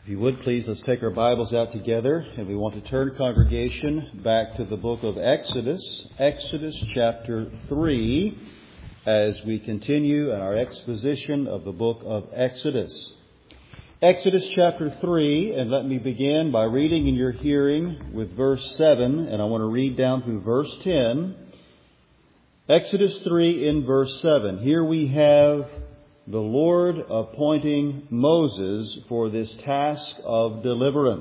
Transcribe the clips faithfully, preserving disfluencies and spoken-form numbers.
If you would, please, let's take our Bibles out together, and we want to turn, congregation, back to the book of Exodus, Exodus chapter three, as we continue in our exposition of the book of Exodus. Exodus chapter three, and let me begin by reading in your hearing with verse seven, and I want to read down through verse ten. Exodus three in verse seven. Here we have the Lord appointing Moses for this task of deliverance.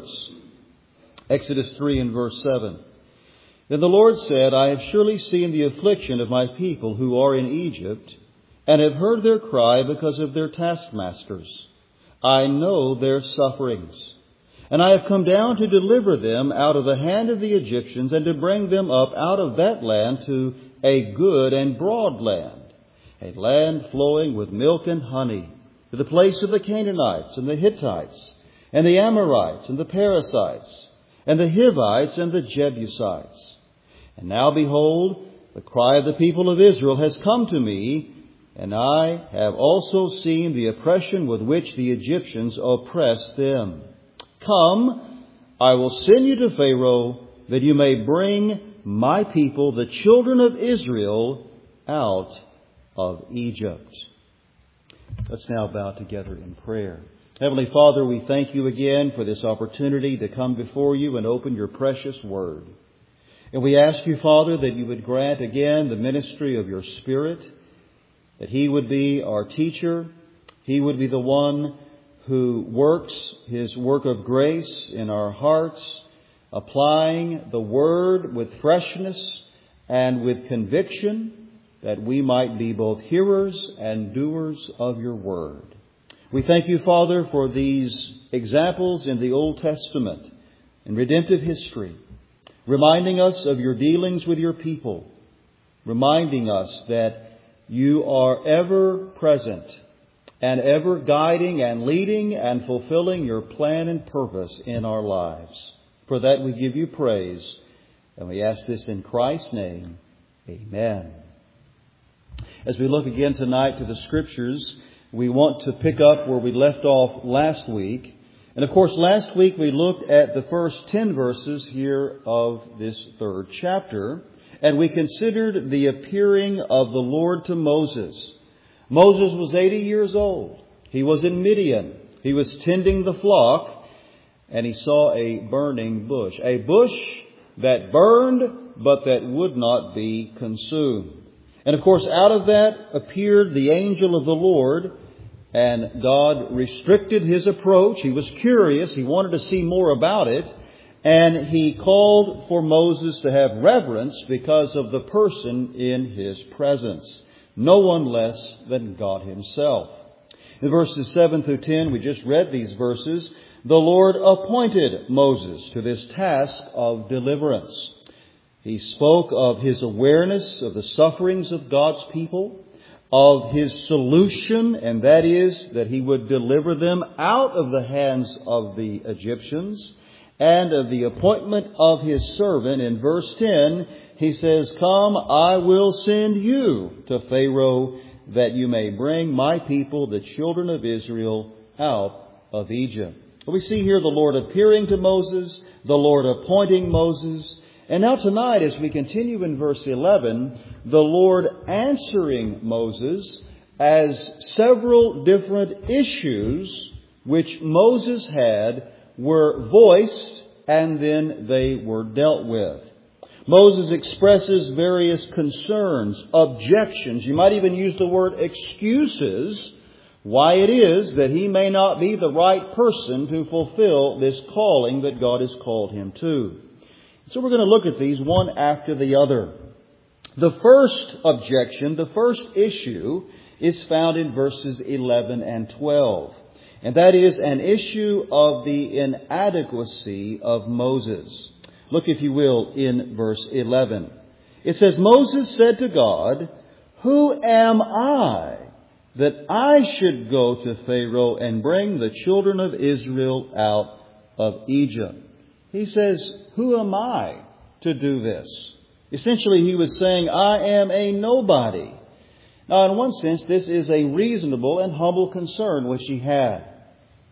Exodus three and verse seven. Then the Lord said, I have surely seen the affliction of my people who are in Egypt, and have heard their cry because of their taskmasters. I know their sufferings. And I have come down to deliver them out of the hand of the Egyptians, and to bring them up out of that land to a good and broad land, a land flowing with milk and honey, to the place of the Canaanites and the Hittites and the Amorites and the Perizzites and the Hivites and the Jebusites. And now behold, the cry of the people of Israel has come to me, and I have also seen the oppression with which the Egyptians oppress them. Come, I will send you to Pharaoh, that you may bring my people, the children of Israel, out of Egypt. Let's now bow together in prayer. Heavenly Father, we thank you again for this opportunity to come before you and open your precious word. And we ask you, Father, that you would grant again the ministry of your Spirit, that He would be our teacher. He would be the one who works His work of grace in our hearts, applying the word with freshness and with conviction, that we might be both hearers and doers of your word. We thank you, Father, for these examples in the Old Testament and redemptive history, reminding us of your dealings with your people, reminding us that you are ever present and ever guiding and leading and fulfilling your plan and purpose in our lives. For that we give you praise, and we ask this in Christ's name. Amen. As we look again tonight to the Scriptures, we want to pick up where we left off last week. And of course, last week we looked at the first ten verses here of this third chapter, and we considered the appearing of the Lord to Moses. Moses was eighty years old. He was in Midian. He was tending the flock, and he saw a burning bush. A bush that burned, but that would not be consumed. And of course, out of that appeared the angel of the Lord, and God restricted his approach. He was curious. He wanted to see more about it. And he called for Moses to have reverence because of the person in his presence. No one less than God himself. In verses seven through ten, we just read these verses. The Lord appointed Moses to this task of deliverance. He spoke of his awareness of the sufferings of God's people, of his solution, and that is that he would deliver them out of the hands of the Egyptians, and of the appointment of his servant. In verse ten, he says, Come, I will send you to Pharaoh, that you may bring my people, the children of Israel, out of Egypt. We see here the Lord appearing to Moses, the Lord appointing Moses. And now tonight, as we continue in verse eleven, the Lord answering Moses as several different issues which Moses had were voiced and then they were dealt with. Moses expresses various concerns, objections, you might even use the word excuses, why it is that he may not be the right person to fulfill this calling that God has called him to. So we're going to look at these one after the other. The first objection, the first issue, is found in verses eleven and twelve. And that is an issue of the inadequacy of Moses. Look, if you will, in verse eleven. It says, Moses said to God, Who am I that I should go to Pharaoh and bring the children of Israel out of Egypt? He says, Who am I to do this? Essentially, he was saying, I am a nobody. Now, in one sense, this is a reasonable and humble concern which he had.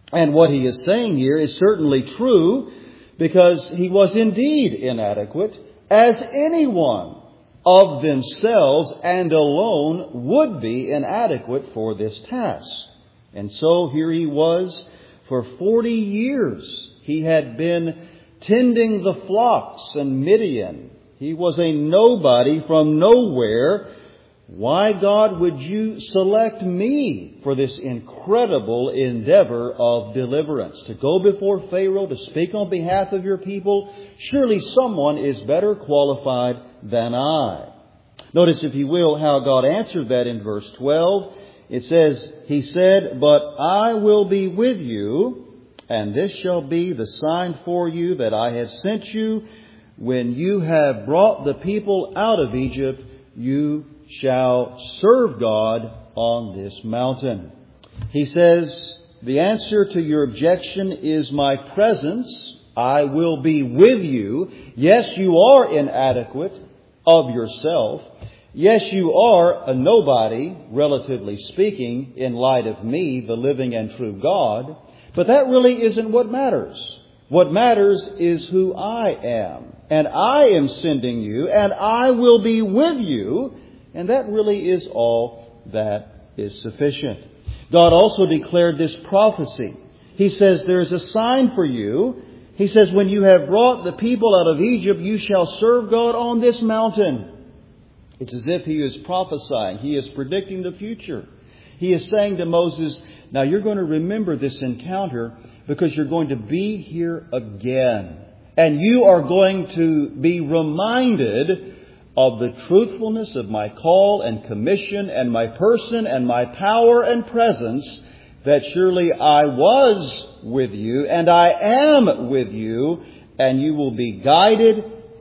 And what he is saying here is certainly true, because he was indeed inadequate, as anyone of themselves and alone would be inadequate for this task. And so here he was for forty years. He had been tending the flocks in Midian. He was a nobody from nowhere. Why, God, would you select me for this incredible endeavor of deliverance? To go before Pharaoh, to speak on behalf of your people? Surely someone is better qualified than I. Notice, if you will, how God answered that in verse twelve. It says, He said, But I will be with you, and this shall be the sign for you that I have sent you. When you have brought the people out of Egypt, you shall serve God on this mountain. He says, the answer to your objection is my presence. I will be with you. Yes, you are inadequate of yourself. Yes, you are a nobody, relatively speaking, in light of me, the living and true God. But that really isn't what matters. What matters is who I am. And I am sending you, and I will be with you. And that really is all that is sufficient. God also declared this prophecy. He says, there is a sign for you. He says, when you have brought the people out of Egypt, you shall serve God on this mountain. It's as if He is prophesying. He is predicting the future. He is saying to Moses, now you're going to remember this encounter because you're going to be here again. And you are going to be reminded of the truthfulness of my call and commission and my person and my power and presence, that surely I was with you and I am with you, and you will be guided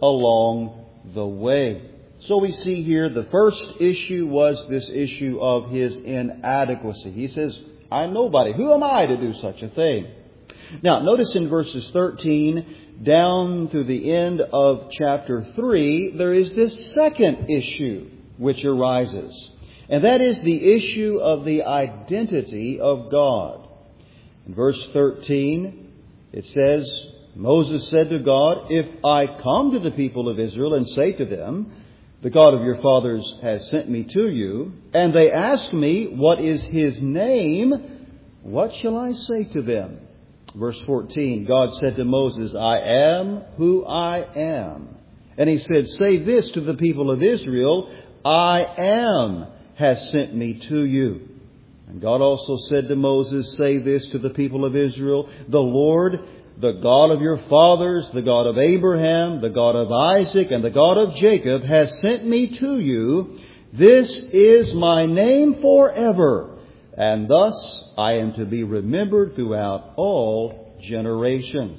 along the way. So we see here the first issue was this issue of his inadequacy. He says, I'm nobody. Who am I to do such a thing? Now, notice in verses thirteen down to the end of chapter three, there is this second issue which arises. And that is the issue of the identity of God. In verse thirteen, it says, Moses said to God, if I come to the people of Israel and say to them, the God of your fathers has sent me to you, and they ask me, what is His name? What shall I say to them? Verse fourteen, God said to Moses, I am who I am. And He said, say this to the people of Israel, I am has sent me to you. And God also said to Moses, say this to the people of Israel, the Lord, the God of your fathers, the God of Abraham, the God of Isaac, and the God of Jacob has sent me to you. This is my name forever. And thus I am to be remembered throughout all generations.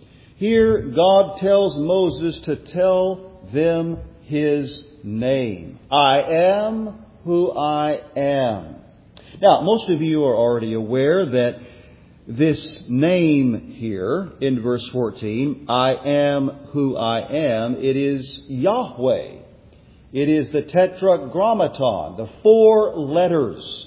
Here God tells Moses to tell them His name. I am who I am. Now, most of you are already aware that this name here in verse fourteen, I am who I am, it is Yahweh. It is the tetragrammaton, the four letters.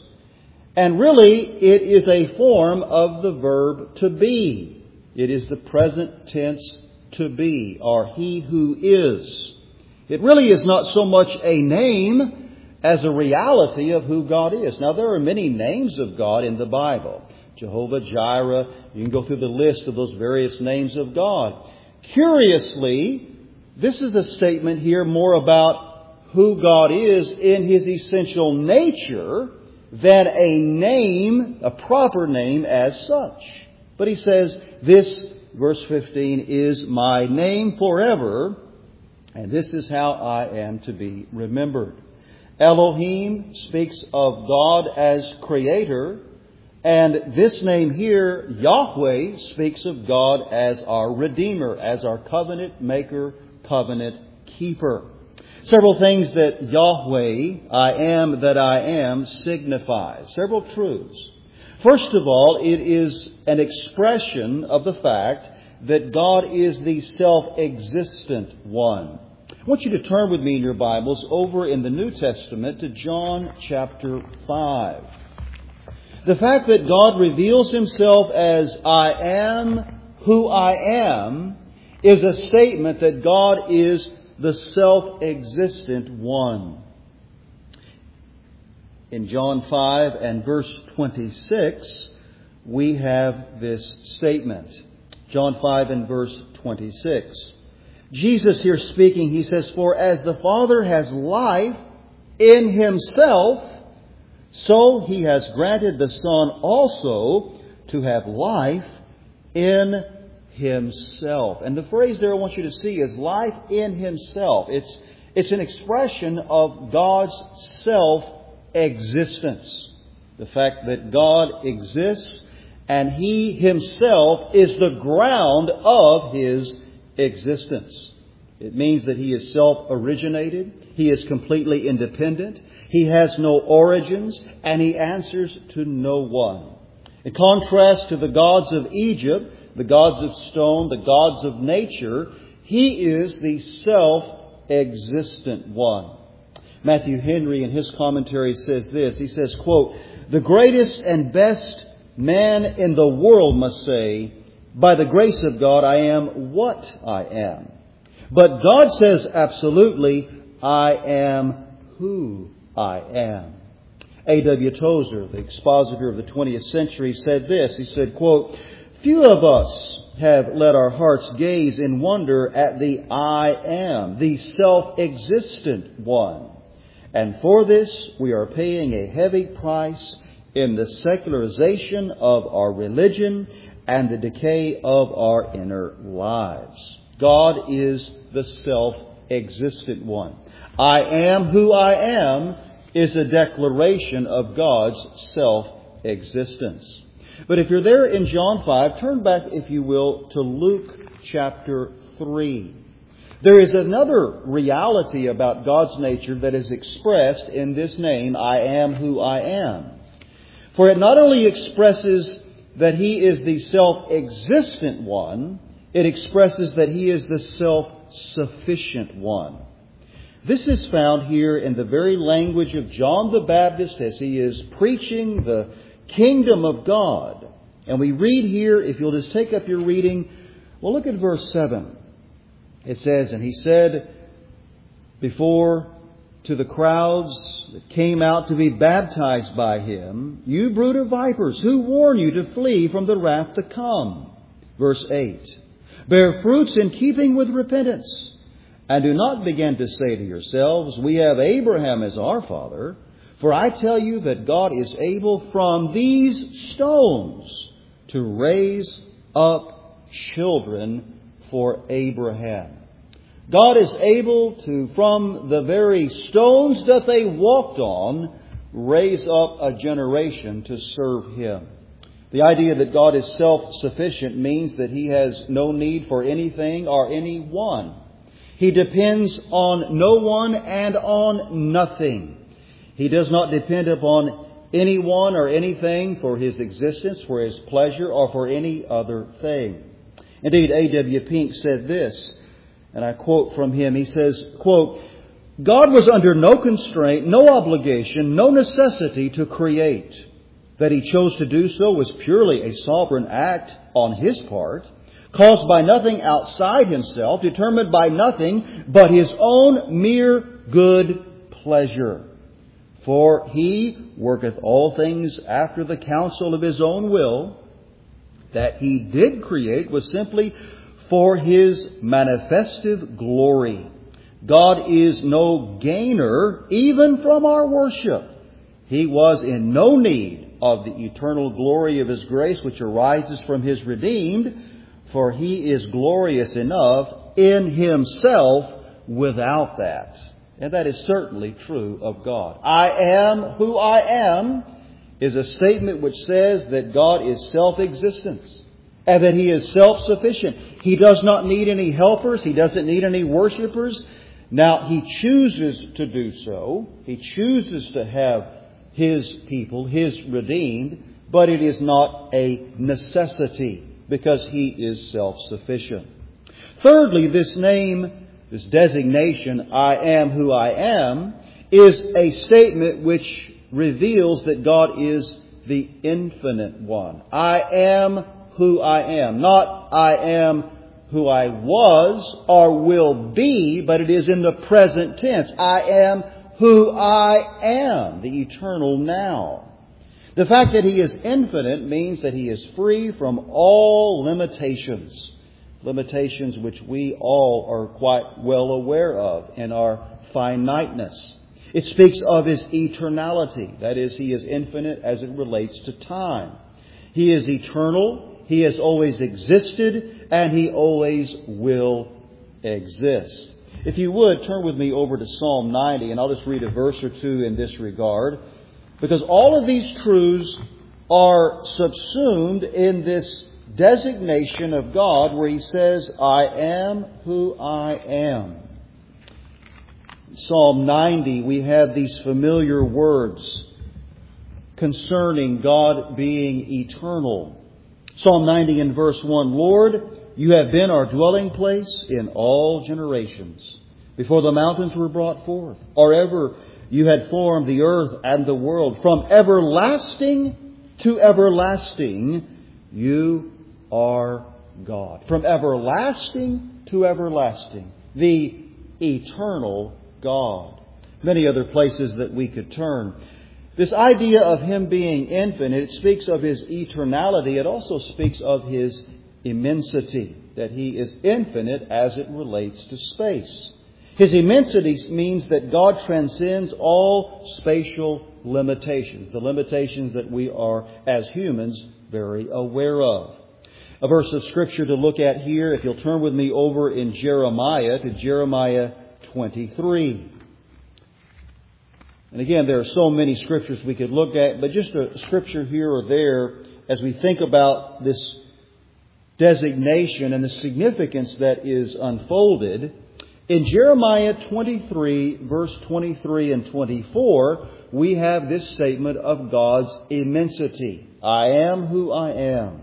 And really, it is a form of the verb to be. It is the present tense to be, or he who is. It really is not so much a name as a reality of who God is. Now, there are many names of God in the Bible. Jehovah Jireh, you can go through the list of those various names of God. Curiously, this is a statement here more about who God is in His essential nature than a name, a proper name as such. But He says, this, verse fifteen, is my name forever, and this is how I am to be remembered. Elohim speaks of God as Creator, and this name here, Yahweh, speaks of God as our Redeemer, as our covenant maker, covenant keeper. Several things that Yahweh, I am that I am, signifies. Several truths. First of all, it is an expression of the fact that God is the self-existent one. I want you to turn with me in your Bibles over in the New Testament to John chapter five. The fact that God reveals Himself as I am who I am is a statement that God is the self-existent one. In John five and verse twenty-six, we have this statement. John five and verse twenty-six. Jesus here speaking, He says, "For as the Father has life in Himself, so He has granted the Son also to have life in Himself." And the phrase there I want you to see is life in Himself. It's, it's an expression of God's self-existence. The fact that God exists and He Himself is the ground of His existence. It means that He is self-originated. He is completely independent. He has no origins, and He answers to no one. In contrast to the gods of Egypt, the gods of stone, the gods of nature, He is the self-existent one. Matthew Henry in his commentary says this. He says, quote, "The greatest and best man in the world must say, by the grace of God, I am what I am. But God says absolutely, I am who I am." A W Tozer, the expositor of the twentieth century, said this. He said, quote, "Few of us have let our hearts gaze in wonder at the I am, the self-existent one. And for this we are paying a heavy price in the secularization of our religion and the decay of our inner lives." God is the self-existent one. I am who I am is a declaration of God's self-existence. But if you're there in John five, turn back, if you will, to Luke chapter three. There is another reality about God's nature that is expressed in this name, I am who I am. For it not only expresses that He is the self-existent one, it expresses that He is the self-sufficient one. This is found here in the very language of John the Baptist as he is preaching the kingdom of God. And we read here, if you'll just take up your reading, well, look at verse seven. It says, "And He said before to the crowds that came out to be baptized by Him, 'You brood of vipers, who warned you to flee from the wrath to come?'" Verse eight, "Bear fruits in keeping with repentance, and do not begin to say to yourselves, 'We have Abraham as our father.' For I tell you that God is able from these stones to raise up children for Abraham." God is able to, from the very stones that they walked on, raise up a generation to serve Him. The idea that God is self-sufficient means that He has no need for anything or anyone. He depends on no one and on nothing. He does not depend upon anyone or anything for His existence, for His pleasure, or for any other thing. Indeed, A W Pink said this, and I quote from him. He says, quote, "God was under no constraint, no obligation, no necessity to create. That He chose to do so was purely a sovereign act on His part, caused by nothing outside Himself, determined by nothing but His own mere good pleasure. For He worketh all things after the counsel of His own will. That He did create was simply for His manifestive glory. God is no gainer even from our worship. He was in no need of the eternal glory of His grace which arises from His redeemed, for He is glorious enough in Himself without that." And that is certainly true of God. I am who I am is a statement which says that God is self-existent and that He is self-sufficient. He does not need any helpers. He doesn't need any worshipers. Now, He chooses to do so. He chooses to have His people, His redeemed, but it is not a necessity because He is self-sufficient. Thirdly, this name, this designation, I am who I am, is a statement which reveals that God is the infinite one. I am who I am. Not I am who I was or will be, but it is in the present tense. I am who I am, the eternal now. The fact that He is infinite means that He is free from all limitations. Limitations which we all are quite well aware of in our finiteness. It speaks of His eternality. That is, He is infinite as it relates to time. He is eternal. He has always existed, and He always will exist. If you would, turn with me over to Psalm ninety, and I'll just read a verse or two in this regard. Because all of these truths are subsumed in this designation of God where He says, I am who I am. In Psalm ninety, we have these familiar words concerning God being eternal. Psalm ninety in verse one, Lord, You have been our dwelling place in all generations. Before the mountains were brought forth, or ever You had formed the earth and the world. From everlasting to everlasting, You are God. From everlasting to everlasting, the eternal God. Many other places that we could turn. This idea of Him being infinite, it speaks of His eternality. It also speaks of His immensity, that He is infinite as it relates to space. His immensity means that God transcends all spatial limitations, the limitations that we are, as humans, very aware of. A verse of Scripture to look at here, if you'll turn with me over in Jeremiah to Jeremiah twenty-three. And again, there are so many Scriptures we could look at, but just a Scripture here or there as we think about this designation and the significance that is unfolded. In Jeremiah twenty-three, verse twenty-three and twenty-four, we have this statement of God's immensity. I am who I am.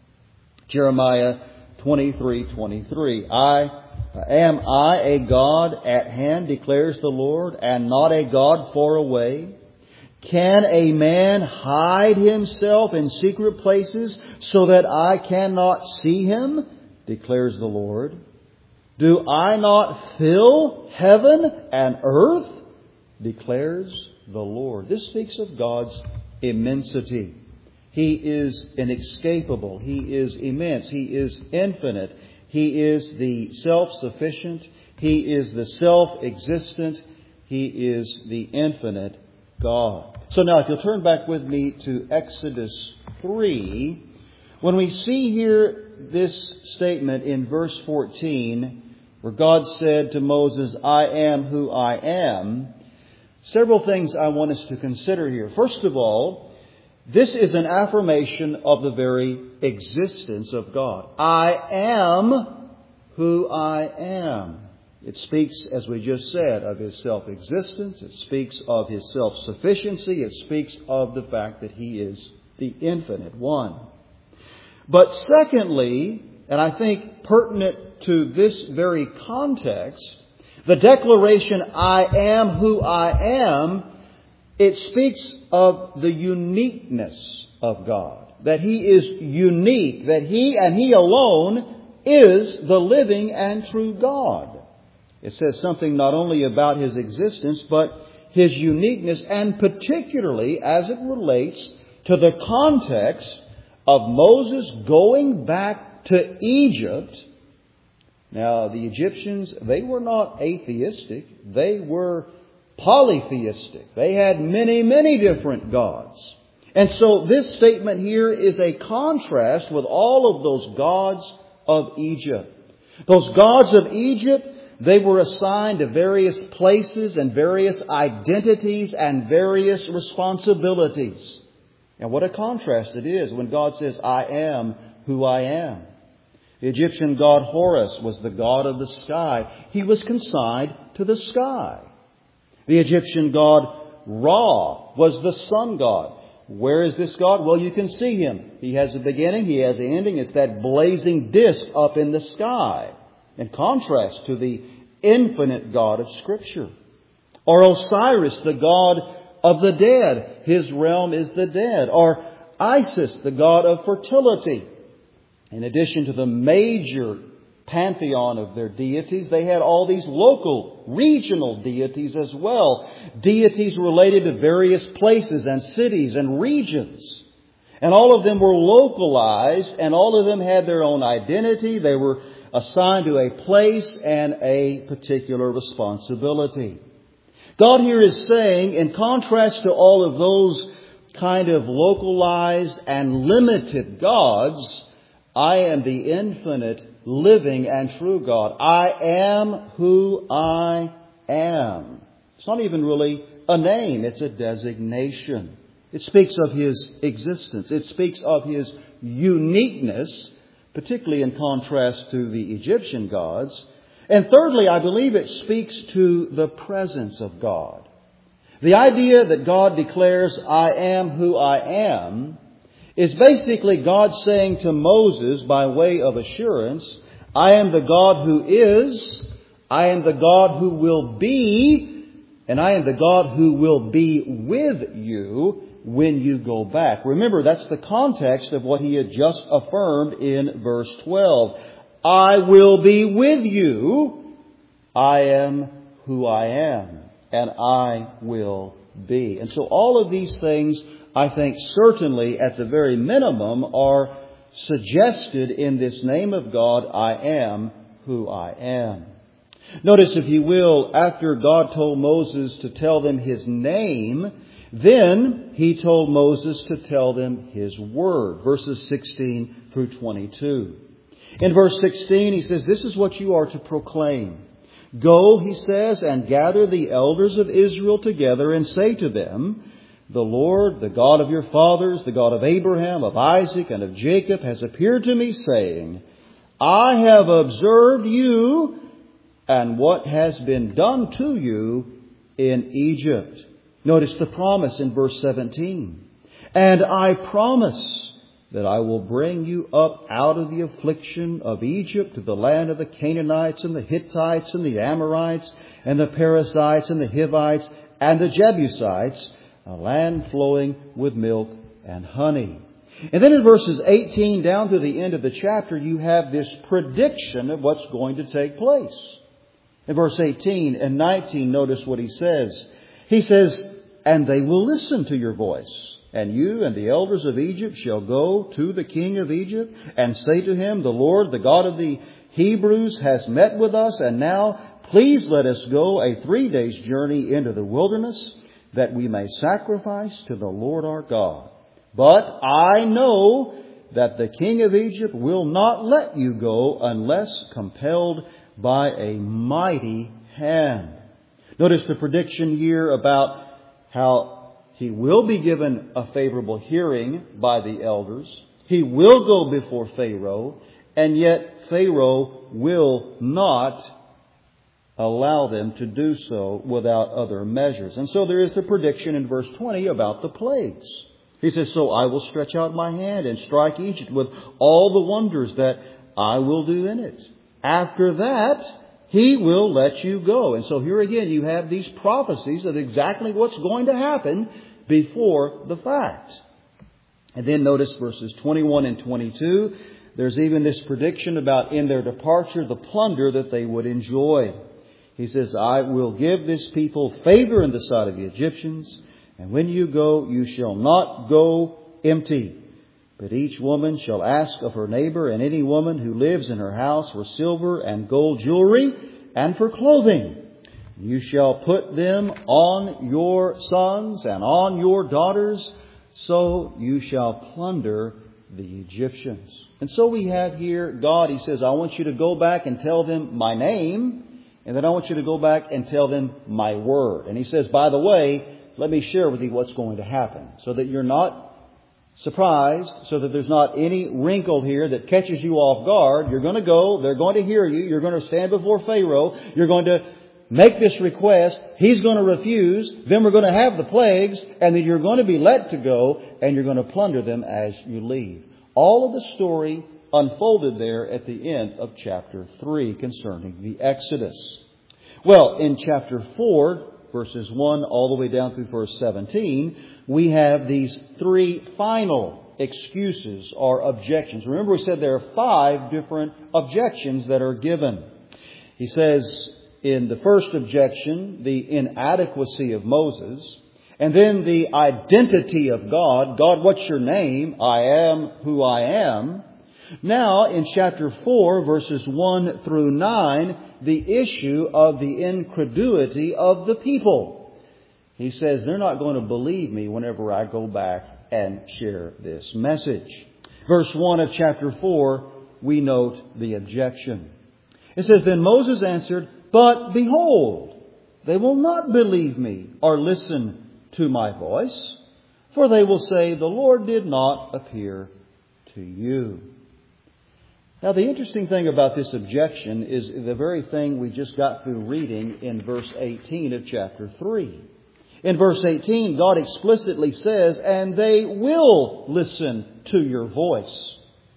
Jeremiah twenty-three, twenty-three. I am I a God at hand, declares the Lord, and not a God far away? Can a man hide himself in secret places so that I cannot see him? Declares the Lord. Do I not fill heaven and earth? Declares the Lord. This speaks of God's immensity. He is inescapable. He is immense. He is infinite. He is the self-sufficient. He is the self-existent. He is the infinite God. So now if you'll turn back with me to Exodus three, when we see here this statement in verse fourteen, where God said to Moses, I am who I am, several things I want us to consider here. First of all, this is an affirmation of the very existence of God. I am who I am. It speaks, as we just said, of His self-existence. It speaks of His self-sufficiency. It speaks of the fact that He is the infinite one. But secondly, and I think pertinent to this very context, the declaration, I am who I am, it speaks of the uniqueness of God. That He is unique. That He and He alone is the living and true God. It says something not only about His existence, but His uniqueness, and particularly as it relates to the context of Moses going back to Egypt. Now, the Egyptians, they were not atheistic. They were polytheistic. They had many, many different gods. And so this statement here is a contrast with all of those gods of Egypt. Those gods of Egypt, they were assigned to various places and various identities and various responsibilities. And what a contrast it is when God says, I am who I am. The Egyptian god Horus was the god of the sky. He was consigned to the sky. The Egyptian god Ra was the sun god. Where is this God? Well, you can see Him. He has a beginning, He has an ending. It's that blazing disk up in the sky. In contrast to the infinite God of Scripture. Or Osiris, the god of the dead. His realm is the dead. Or Isis, the god of fertility. In addition to the major pantheon of their deities, they had all these local, regional deities as well. Deities related to various places and cities and regions. And all of them were localized, and all of them had their own identity. They were assigned to a place and a particular responsibility. God here is saying, in contrast to all of those kind of localized and limited gods, I am the infinite, living and true God. I am who I am. It's not even really a name, it's a designation. It speaks of His existence. It speaks of His uniqueness, particularly in contrast to the Egyptian gods. And thirdly, I believe it speaks to the presence of God. The idea that God declares, I am who I am, is basically God saying to Moses by way of assurance, I am the God who is, I am the God who will be, and I am the God who will be with you when you go back. Remember, that's the context of what He had just affirmed in verse twelve. I will be with you. I am who I am, and I will be. And so all of these things, I think, certainly at the very minimum are suggested in this name of God, I am who I am. Notice, if you will, after God told Moses to tell them His name, then He told Moses to tell them His word. Verses sixteen through twenty-two. In verse sixteen, He says, this is what you are to proclaim. Go, He says, and gather the elders of Israel together and say to them, the Lord, the God of your fathers, the God of Abraham, of Isaac, and of Jacob, has appeared to me, saying, I have observed you and what has been done to you in Egypt. Notice the promise in verse seventeen. And I promise that I will bring you up out of the affliction of Egypt to the land of the Canaanites and the Hittites and the Amorites and the Perizzites and the Hivites and the Jebusites, a land flowing with milk and honey. And then in verses eighteen down to the end of the chapter, you have this prediction of what's going to take place. In verse eighteen and nineteen, notice what He says. He says, and they will listen to your voice. And you and the elders of Egypt shall go to the king of Egypt and say to him, the Lord, the God of the Hebrews, has met with us. And now please let us go a three days journey into the wilderness, that we may sacrifice to the Lord our God. But I know that the king of Egypt will not let you go unless compelled by a mighty hand. Notice the prediction here about how he will be given a favorable hearing by the elders. He will go before Pharaoh, and yet Pharaoh will not allow them to do so without other measures. And so there is the prediction in verse twenty about the plagues. He says, so I will stretch out my hand and strike Egypt with all the wonders that I will do in it. After that, He will let you go. And so here again, you have these prophecies of exactly what's going to happen before the fact. And then notice verses twenty-one and twenty-two. There's even this prediction about in their departure, the plunder that they would enjoy. He says, I will give this people favor in the sight of the Egyptians. And when you go, you shall not go empty. But each woman shall ask of her neighbor and any woman who lives in her house for silver and gold jewelry and for clothing. You shall put them on your sons and on your daughters, so you shall plunder the Egyptians. And so we have here God, He says, I want you to go back and tell them my name, and then I want you to go back and tell them my word. And He says, by the way, let me share with you what's going to happen, so that you're not surprised, so that there's not any wrinkle here that catches you off guard. You're going to go, they're going to hear you, you're going to stand before Pharaoh, you're going to make this request, he's going to refuse, then we're going to have the plagues, and then you're going to be let to go, and you're going to plunder them as you leave. All of the story unfolded there at the end of chapter three concerning the Exodus. Well, in chapter four, verses one all the way down through verse seventeen, we have these three final excuses or objections. Remember, we said there are five different objections that are given. He says in the first objection, the inadequacy of Moses, and then the identity of God. God, what's your name? I am who I am. Now, in chapter four, verses one through nine, the issue of the incredulity of the people. He says they're not going to believe me whenever I go back and share this message. Verse one of chapter four, we note the objection. It says, Then Moses answered, But behold, they will not believe me or listen to my voice, for they will say, The Lord did not appear to you. Now, the interesting thing about this objection is the very thing we just got through reading in verse eighteen of chapter three. In verse eighteen, God explicitly says, And they will listen to your voice.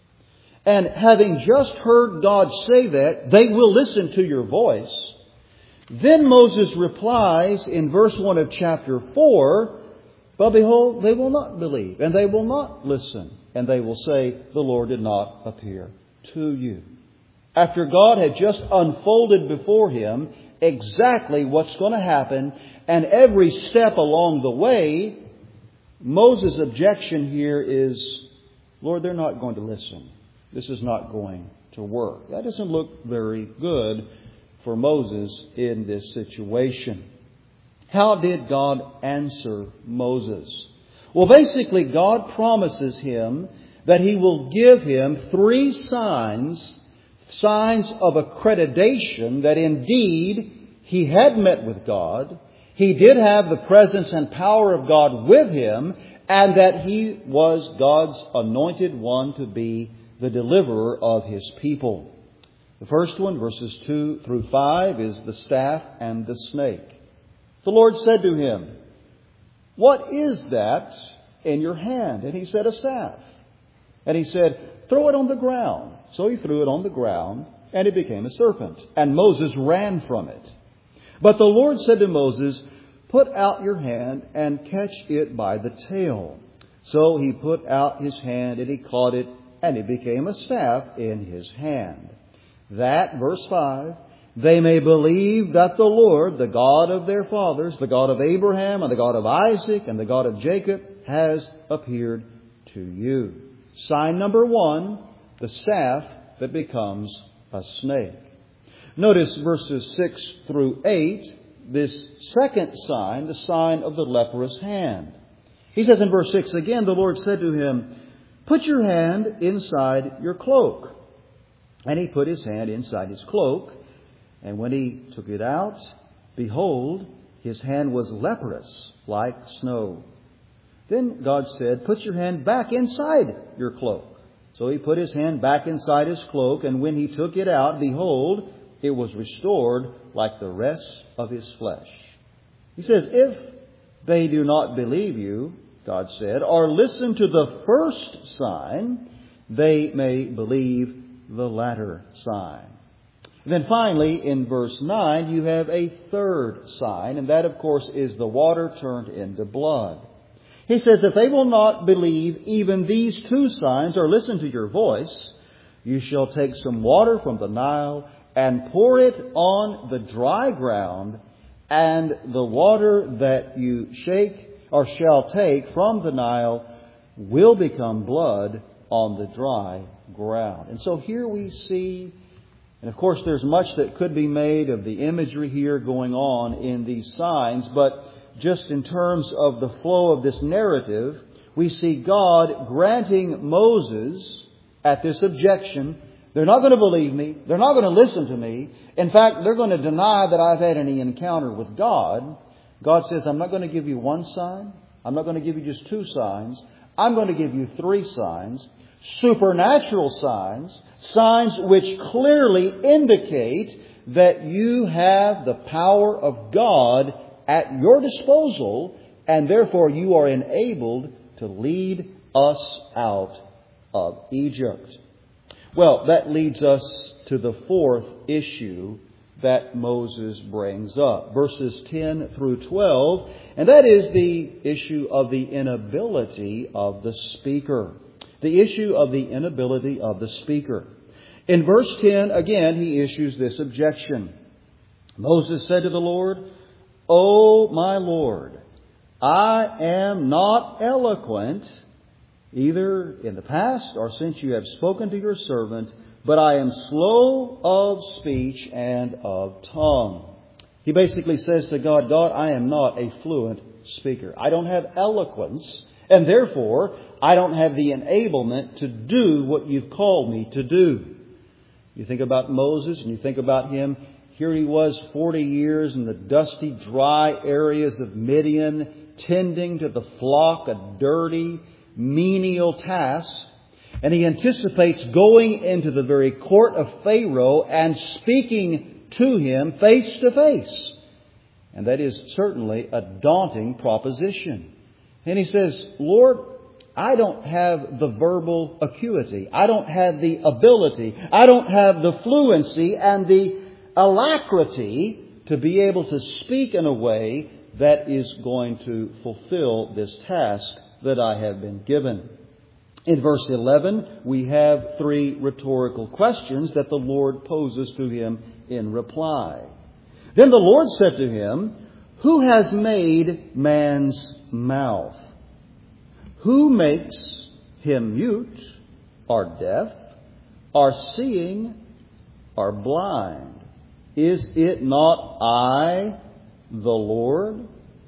And having just heard God say that, they will listen to your voice. Then Moses replies in verse one of chapter four, But behold, they will not believe, and they will not listen, and they will say, The Lord did not appear to you. After God had just unfolded before him exactly what's going to happen, and every step along the way, Moses' objection here is, Lord, they're not going to listen. This is not going to work. That doesn't look very good for Moses in this situation. How did God answer Moses? Well, basically, God promises him that He will give him three signs, signs of accreditation that indeed he had met with God, he did have the presence and power of God with him, and that he was God's anointed one to be the deliverer of His people. The first one, verses two through five, is the staff and the snake. The Lord said to him, What is that in your hand? And he said, A staff. And he said, Throw it on the ground. So he threw it on the ground, and it became a serpent. And Moses ran from it. But the Lord said to Moses, Put out your hand and catch it by the tail. So he put out his hand, and he caught it, and it became a staff in his hand. That, verse five, they may believe that the Lord, the God of their fathers, the God of Abraham and the God of Isaac and the God of Jacob, has appeared to you. Sign number one, the staff that becomes a snake. Notice verses six through eight, this second sign, the sign of the leprous hand. He says in verse six again, the Lord said to him, Put your hand inside your cloak. And he put his hand inside his cloak. And when he took it out, behold, his hand was leprous like snow. Then God said, Put your hand back inside your cloak. So he put his hand back inside his cloak, and when he took it out, behold, it was restored like the rest of his flesh. He says, If they do not believe you, God said, or listen to the first sign, they may believe the latter sign. And then finally, in verse nine, you have a third sign, and that, of course, is the water turned into blood. He says, If they will not believe even these two signs or listen to your voice, you shall take some water from the Nile and pour it on the dry ground, and the water that you shake or shall take from the Nile will become blood on the dry ground. And so here we see, and of course there's much that could be made of the imagery here going on in these signs, but just in terms of the flow of this narrative, we see God granting Moses at this objection. They're not going to believe me. They're not going to listen to me. In fact, they're going to deny that I've had any encounter with God. God says, I'm not going to give you one sign. I'm not going to give you just two signs. I'm going to give you three signs. Supernatural signs. Signs which clearly indicate that you have the power of God at your disposal, and therefore you are enabled to lead us out of Egypt. Well, that leads us to the fourth issue that Moses brings up, verses ten through twelve, and that is the issue of the inability of the speaker. the issue of the inability of the speaker. In verse ten, again, he issues this objection. Moses said to the Lord, "O my Lord, I am not eloquent, either in the past or since you have spoken to your servant, but I am slow of speech and of tongue." He basically says to God, God, I am not a fluent speaker. I don't have eloquence, and therefore I don't have the enablement to do what you've called me to do. You think about Moses and you think about him. Here he was forty years in the dusty, dry areas of Midian, tending to the flock, a dirty, menial task. And he anticipates going into the very court of Pharaoh and speaking to him face to face. And that is certainly a daunting proposition. And he says, Lord, I don't have the verbal acuity. I don't have the ability. I don't have the fluency and the alacrity to be able to speak in a way that is going to fulfill this task that I have been given. In verse eleven, we have three rhetorical questions that the Lord poses to him in reply. Then the Lord said to him, "Who has made man's mouth? Who makes him mute, or deaf, or seeing, or blind? Is it not I, the Lord?"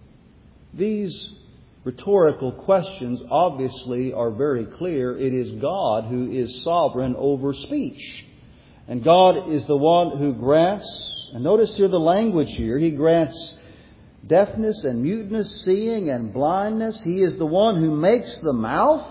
These rhetorical questions obviously are very clear. It is God who is sovereign over speech. And God is the one who grants, and notice here the language here, He grants deafness and muteness, seeing and blindness. He is the one who makes the mouth.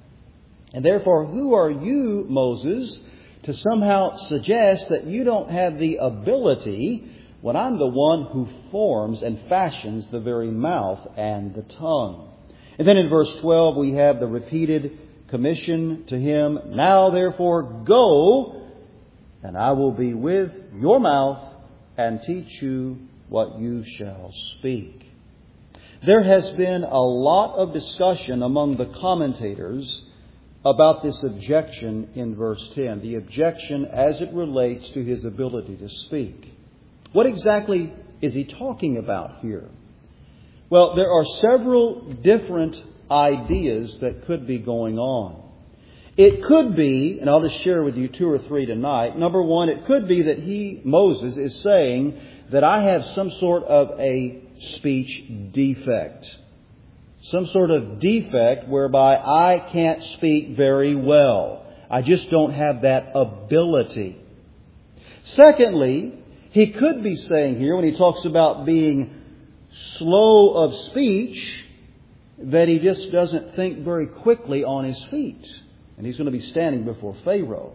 And therefore, who are you, Moses, to somehow suggest that you don't have the ability when I'm the one who forms and fashions the very mouth and the tongue? And then in verse twelve, we have the repeated commission to him, "Now therefore go, and I will be with your mouth and teach you what you shall speak." There has been a lot of discussion among the commentators about this objection in verse ten, the objection as it relates to his ability to speak. What exactly is he talking about here? Well, there are several different ideas that could be going on. It could be, and I'll just share with you two or three tonight. Number one, it could be that he, Moses, is saying that I have some sort of a speech defect. Some sort of defect whereby I can't speak very well. I just don't have that ability. Secondly, he could be saying here, when he talks about being slow of speech, that he just doesn't think very quickly on his feet. And he's going to be standing before Pharaoh.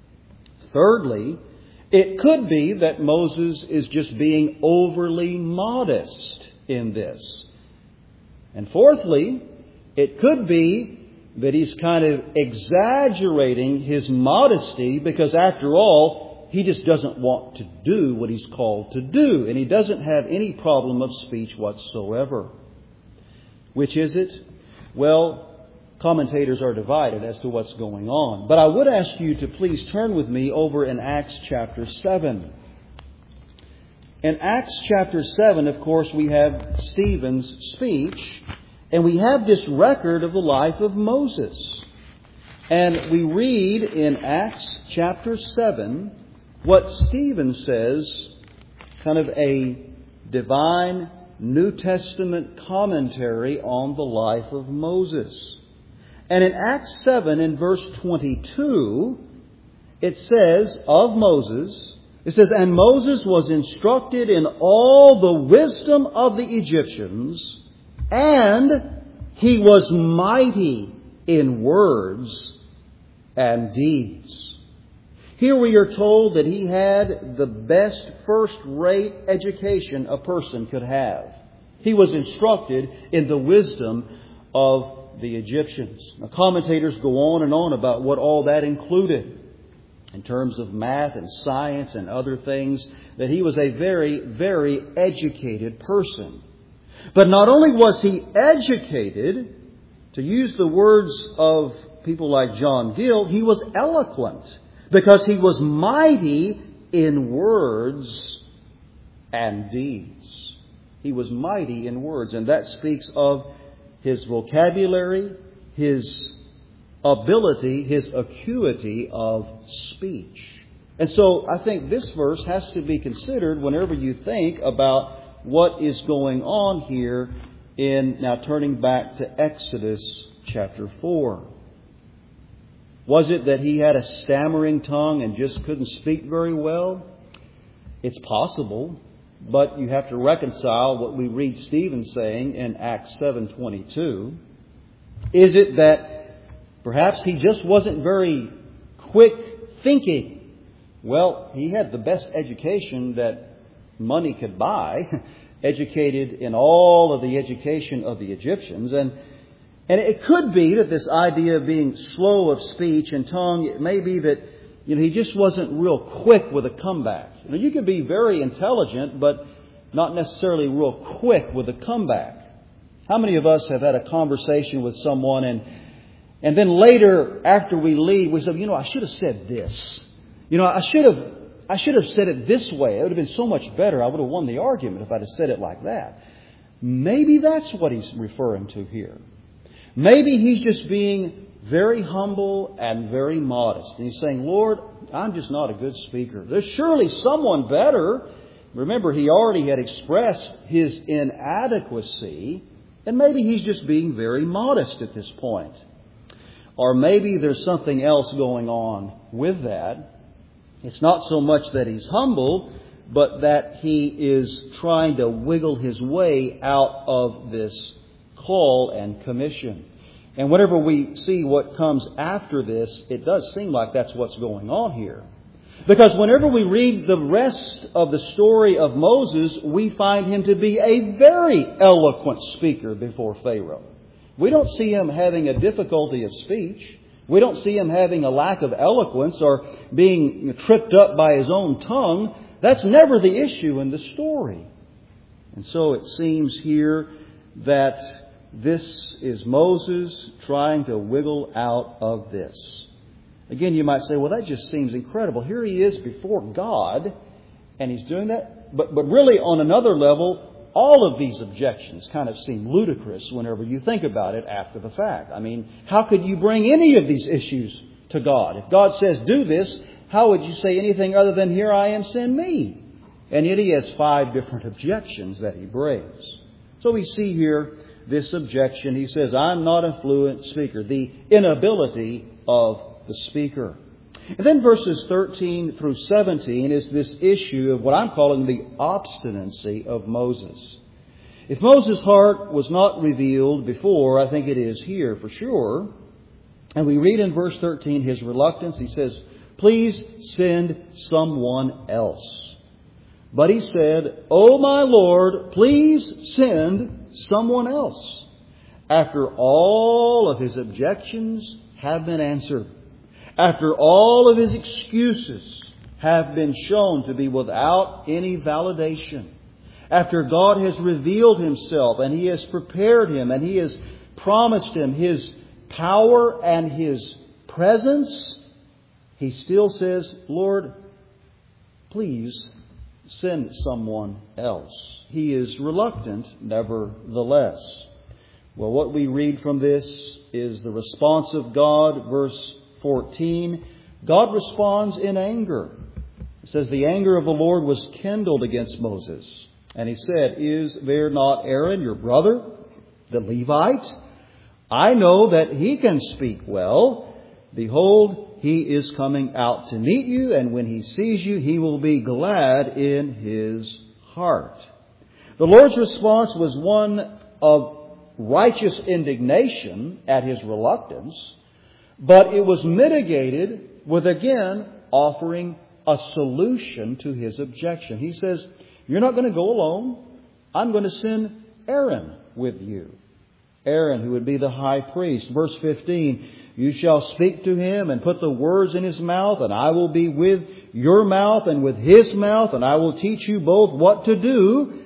Thirdly, it could be that Moses is just being overly modest in this. And fourthly, it could be that he's kind of exaggerating his modesty because, after all, he just doesn't want to do what he's called to do. And he doesn't have any problem of speech whatsoever. Which is it? Well, commentators are divided as to what's going on. But I would ask you to please turn with me over in Acts chapter seven. In Acts chapter seven, of course, we have Stephen's speech, and we have this record of the life of Moses. And we read in Acts chapter seven what Stephen says, kind of a divine New Testament commentary on the life of Moses. And in Acts seven, in verse twenty-two, it says of Moses, it says, "And Moses was instructed in all the wisdom of the Egyptians, and he was mighty in words and deeds." Here we are told that he had the best first-rate education a person could have. He was instructed in the wisdom of the Egyptians. Now, commentators go on and on about what all that included in terms of math and science and other things, that he was a very, very educated person. But not only was he educated, to use the words of people like John Gill, he was eloquent because he was mighty in words and deeds. He was mighty in words, and that speaks of his vocabulary, his ability, his acuity of speech. And so I think this verse has to be considered whenever you think about what is going on here in, now turning back to Exodus chapter four. Was it that he had a stammering tongue and just couldn't speak very well? It's possible, but you have to reconcile what we read Stephen saying in Acts seven twenty-two. Is it that perhaps he just wasn't very quick thinking? Well, he had the best education that money could buy, educated in all of the education of the Egyptians. And and it could be that this idea of being slow of speech and tongue, it may be that, you know, he just wasn't real quick with a comeback. You know, you can be very intelligent, but not necessarily real quick with a comeback. How many of us have had a conversation with someone and and then later, after we leave, we say, you know, I should have said this. You know, I should have I should have said it this way. It would have been so much better. I would have won the argument if I'd have said it like that. Maybe that's what he's referring to here. Maybe he's just being very humble and very modest. And he's saying, Lord, I'm just not a good speaker. There's surely someone better. Remember, he already had expressed his inadequacy. And maybe he's just being very modest at this point. Or maybe there's something else going on with that. It's not so much that he's humble, but that he is trying to wiggle his way out of this call and commission. And whenever we see what comes after this, it does seem like that's what's going on here. Because whenever we read the rest of the story of Moses, we find him to be a very eloquent speaker before Pharaoh. We don't see him having a difficulty of speech. We don't see him having a lack of eloquence or being tripped up by his own tongue. That's never the issue in the story. And so it seems here that this is Moses trying to wiggle out of this. Again, you might say, well, that just seems incredible. Here he is before God, and he's doing that. But, but really, on another level, all of these objections kind of seem ludicrous whenever you think about it after the fact. I mean, how could you bring any of these issues to God? If God says, do this, how would you say anything other than, here I am, send me? And yet he has five different objections that he brings. So we see here this objection. He says, I'm not a fluent speaker. The inability of the speaker. And then verses thirteen through seventeen is this issue of what I'm calling the obstinacy of Moses. If Moses' heart was not revealed before, I think it is here for sure. And we read in verse thirteen his reluctance. He says, please send someone else. But he said, oh my Lord, please send someone else. After all of his objections have been answered, after all of his excuses have been shown to be without any validation, after God has revealed himself and he has prepared him and he has promised him his power and his presence, he still says, Lord, please send someone else. He is reluctant, nevertheless. Well, what we read from this is the response of God, verse fourteen. God responds in anger. It says, the anger of the Lord was kindled against Moses. And he said, is there not Aaron, your brother, the Levite? I know that he can speak well. Behold, he is coming out to meet you, and when he sees you, he will be glad in his heart. The Lord's response was one of righteous indignation at his reluctance, but it was mitigated with, again, offering a solution to his objection. He says, you're not going to go alone. I'm going to send Aaron with you. Aaron, who would be the high priest. Verse fifteen, you shall speak to him and put the words in his mouth, and I will be with your mouth and with his mouth, and I will teach you both what to do.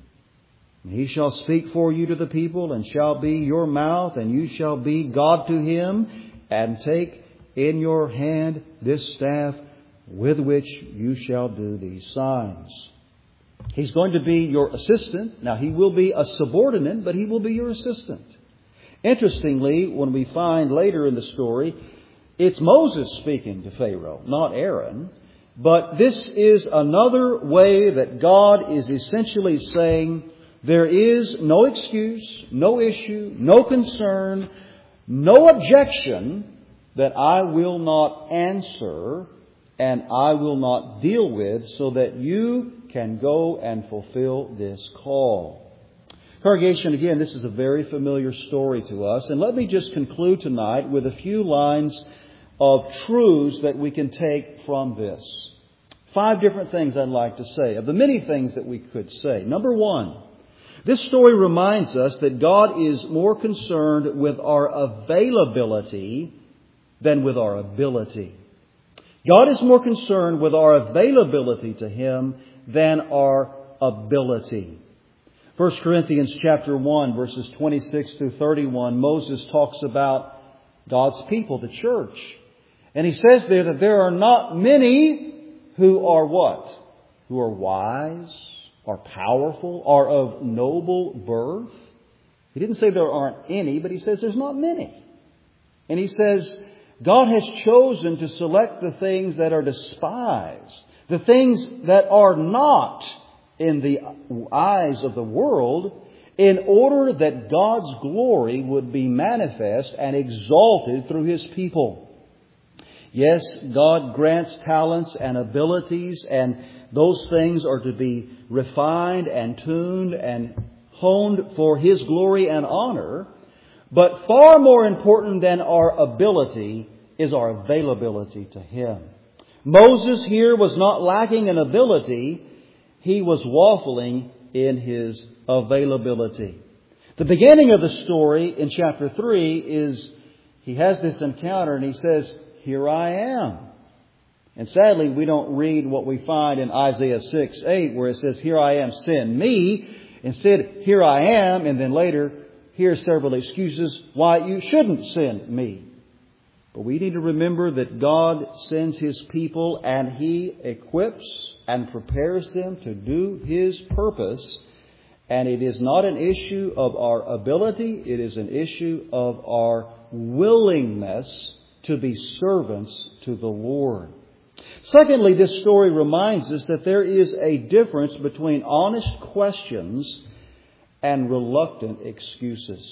And he shall speak for you to the people, and shall be your mouth, and you shall be God to him. and take in your hand this staff with which you shall do these signs. He's going to be your assistant. Now, he will be a subordinate, but he will be your assistant. Interestingly, when we find later in the story, it's Moses speaking to Pharaoh, not Aaron. But this is another way that God is essentially saying there is no excuse, no issue, no concern, no objection that I will not answer and I will not deal with so that you can go and fulfill this call. Congregation, again, this is a very familiar story to us. And let me just conclude tonight with a few lines of truths that we can take from this. Five different things I'd like to say, of the many things that we could say. Number one, this story reminds us that God is more concerned with our availability than with our ability. God is more concerned with our availability to Him than our ability. First Corinthians chapter one, verses twenty-six through thirty-one, Moses talks about God's people, the church. And he says there that there are not many who are what? Who are wise, are powerful, are of noble birth. He didn't say there aren't any, but he says there's not many. And he says God has chosen to select the things that are despised, the things that are not in the eyes of the world, in order that God's glory would be manifest and exalted through His people. Yes, God grants talents and abilities, and those things are to be refined and tuned and honed for His glory and honor. But far more important than our ability is our availability to Him. Moses here was not lacking in ability. He was waffling in his availability. The beginning of the story in chapter three is he has this encounter and he says, "Here I am." And sadly, we don't read what we find in Isaiah six eight, where it says, "Here I am, send me." Instead, "Here I am," and then later, here's several excuses why you shouldn't send me. But we need to remember that God sends His people and He equips and prepares them to do His purpose. And it is not an issue of our ability. It is an issue of our willingness to be servants to the Lord. Secondly, this story reminds us that there is a difference between honest questions and reluctant excuses.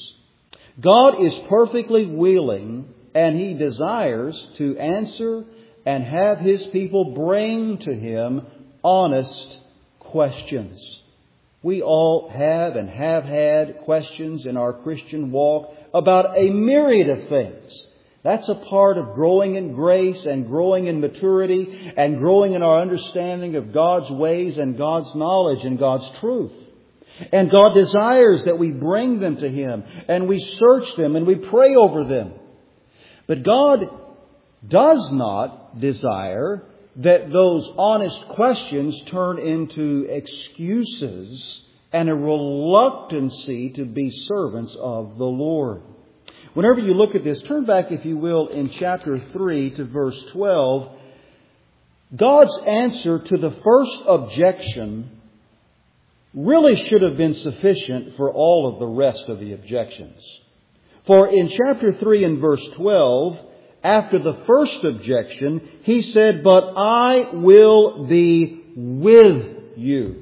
God is perfectly willing and He desires to answer and have His people bring to Him honest questions. We all have and have had questions in our Christian walk about a myriad of things. That's a part of growing in grace and growing in maturity and growing in our understanding of God's ways and God's knowledge and God's truth. And God desires that we bring them to Him and we search them and we pray over them. But God does not desire that those honest questions turn into excuses and a reluctancy to be servants of the Lord. Whenever you look at this, turn back, if you will, in chapter three to verse twelve. God's answer to the first objection really should have been sufficient for all of the rest of the objections. For in chapter three and verse twelve, after the first objection, He said, "But I will be with you."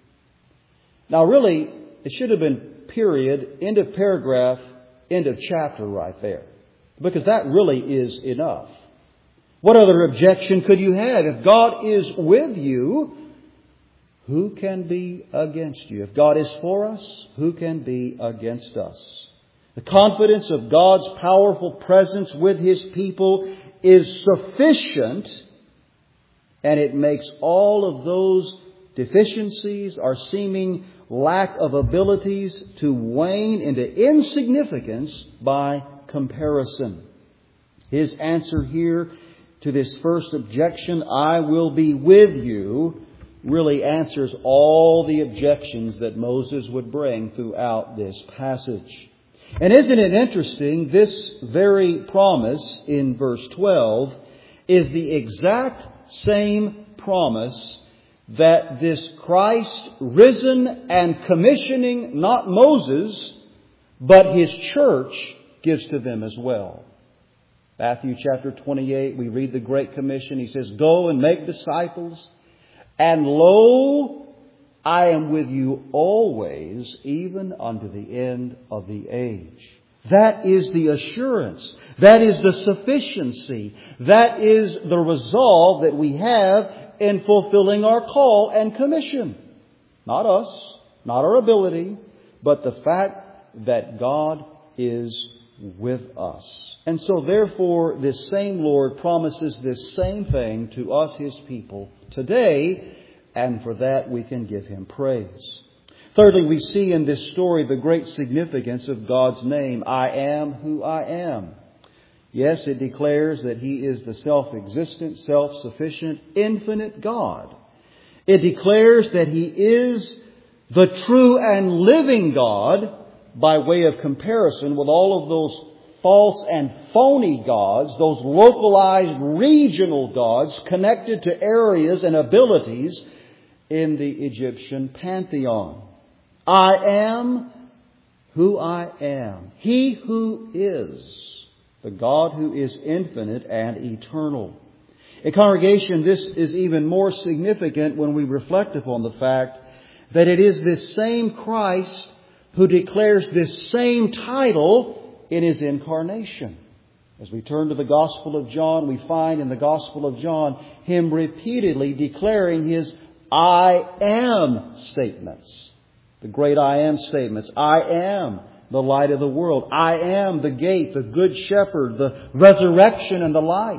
Now really, it should have been period, end of paragraph, end of chapter right there. Because that really is enough. What other objection could you have? If God is with you, who can be against you? If God is for us, who can be against us? The confidence of God's powerful presence with His people is sufficient, and it makes all of those deficiencies, our seeming lack of abilities, to wane into insignificance by comparison. His answer here to this first objection, "I will be with you," really answers all the objections that Moses would bring throughout this passage. And isn't it interesting, this very promise in verse twelve is the exact same promise that this Christ risen and commissioning not Moses, but His church gives to them as well. Matthew chapter twenty-eight, we read the Great Commission. He says, "Go and make disciples, and lo, I am with you always, even unto the end of the age." That is the assurance. That is the sufficiency. That is the resolve that we have in fulfilling our call and commission. Not us, not our ability, but the fact that God is with us. And so therefore, this same Lord promises this same thing to us, His people, today. And for that we can give Him praise. Thirdly, we see in this story the great significance of God's name. I am who I am. Yes, it declares that He is the self-existent, self-sufficient, infinite God. It declares that He is the true and living God by way of comparison with all of those false and phony gods, those localized regional gods connected to areas and abilities in the Egyptian pantheon. I am who I am. He who is the God who is infinite and eternal. In congregation, this is even more significant when we reflect upon the fact that it is this same Christ who declares this same title in His incarnation. As we turn to the Gospel of John, we find in the Gospel of John Him repeatedly declaring His I am statements. The great I am statements. I am the light of the world. I am the gate, the good shepherd, the resurrection and the light.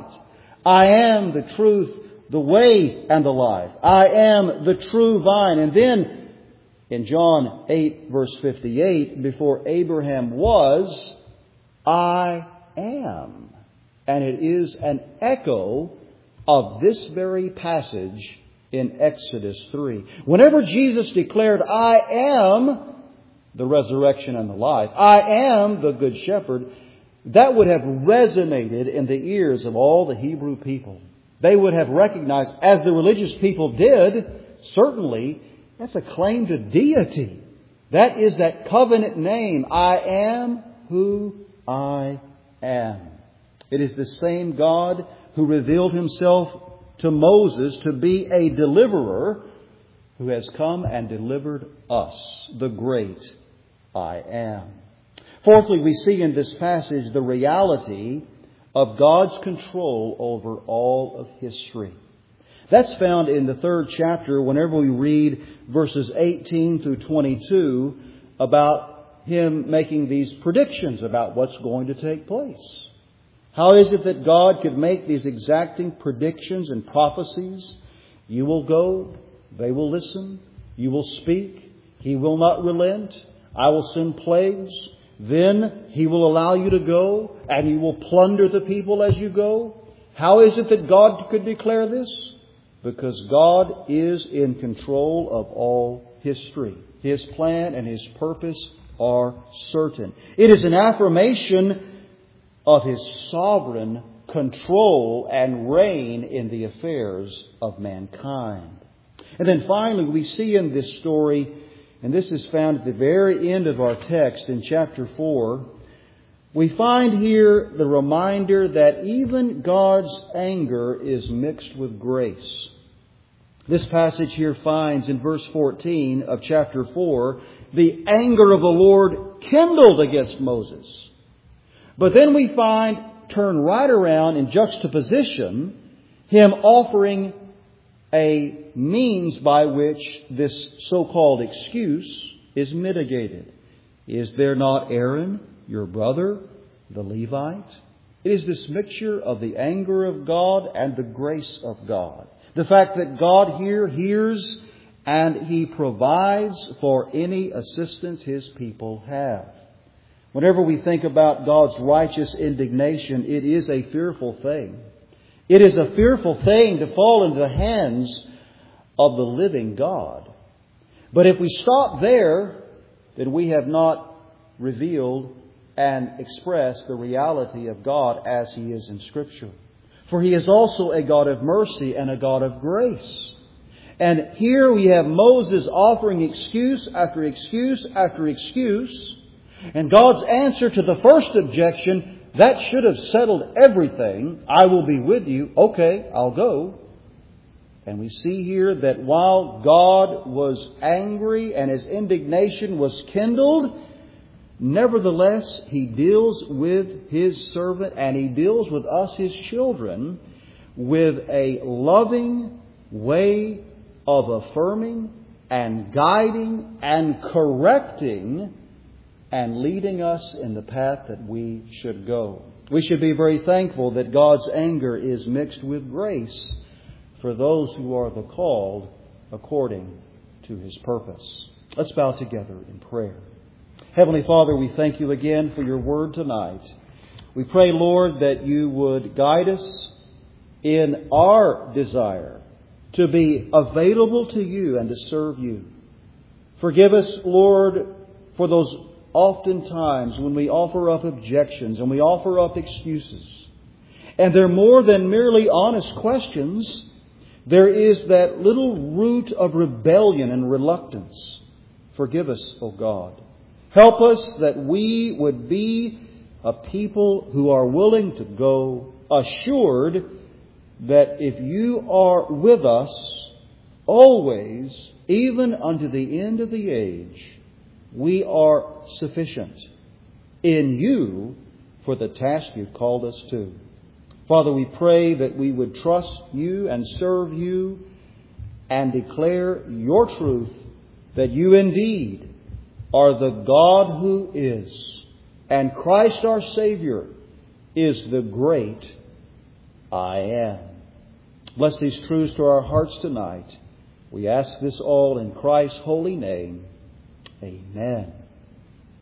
I am the truth, the way and the life. I am the true vine. And then in John eight verse fifty-eight, before Abraham was, I am. And it is an echo of this very passage in Exodus three. Whenever Jesus declared, I am the resurrection and the life, I am the good shepherd, that would have resonated in the ears of all the Hebrew people. They would have recognized, as the religious people did, certainly, that's a claim to deity. That is that covenant name, I am who I am. It is the same God who revealed Himself to Moses to be a deliverer, who has come and delivered us, the great I am. Fourthly, we see in this passage the reality of God's control over all of history. That's found in the third chapter whenever we read verses eighteen through twenty-two about Him making these predictions about what's going to take place. How is it that God could make these exacting predictions and prophecies? You will go, they will listen, you will speak, He will not relent, I will send plagues, then He will allow you to go, and you will plunder the people as you go. How is it that God could declare this? Because God is in control of all history. His plan and His purpose are certain. It is an affirmation of His sovereign control and reign in the affairs of mankind. And then finally, we see in this story, and this is found at the very end of our text in chapter four, we find here the reminder that even God's anger is mixed with grace. This passage here finds in verse fourteen of chapter four, the anger of the Lord kindled against Moses. But then we find, turn right around in juxtaposition, Him offering a means by which this so-called excuse is mitigated. Is there not Aaron, your brother, the Levite? It is this mixture of the anger of God and the grace of God. The fact that God here hears and He provides for any assistance His people have. Whenever we think about God's righteous indignation, it is a fearful thing. It is a fearful thing to fall into the hands of the living God. But if we stop there, then we have not revealed and express the reality of God as He is in Scripture. For He is also a God of mercy and a God of grace. And here we have Moses offering excuse after excuse after excuse. And God's answer to the first objection, that should have settled everything. I will be with you. Okay, I'll go. And we see here that while God was angry and His indignation was kindled, nevertheless, He deals with His servant and He deals with us, His children, with a loving way of affirming and guiding and correcting and leading us in the path that we should go. We should be very thankful that God's anger is mixed with grace for those who are the called according to His purpose. Let's bow together in prayer. Heavenly Father, we thank You again for Your word tonight. We pray, Lord, that You would guide us in our desire to be available to You and to serve You. Forgive us, Lord, for those often times when we offer up objections and we offer up excuses. And they're more than merely honest questions. There is that little root of rebellion and reluctance. Forgive us, O God. Help us that we would be a people who are willing to go, assured that if You are with us always, even unto the end of the age, we are sufficient in You for the task You've called us to. Father, we pray that we would trust You and serve You and declare Your truth, that You indeed are the God who is, and Christ our Savior is the great I am. Bless these truths to our hearts tonight. We ask this all in Christ's holy name. Amen.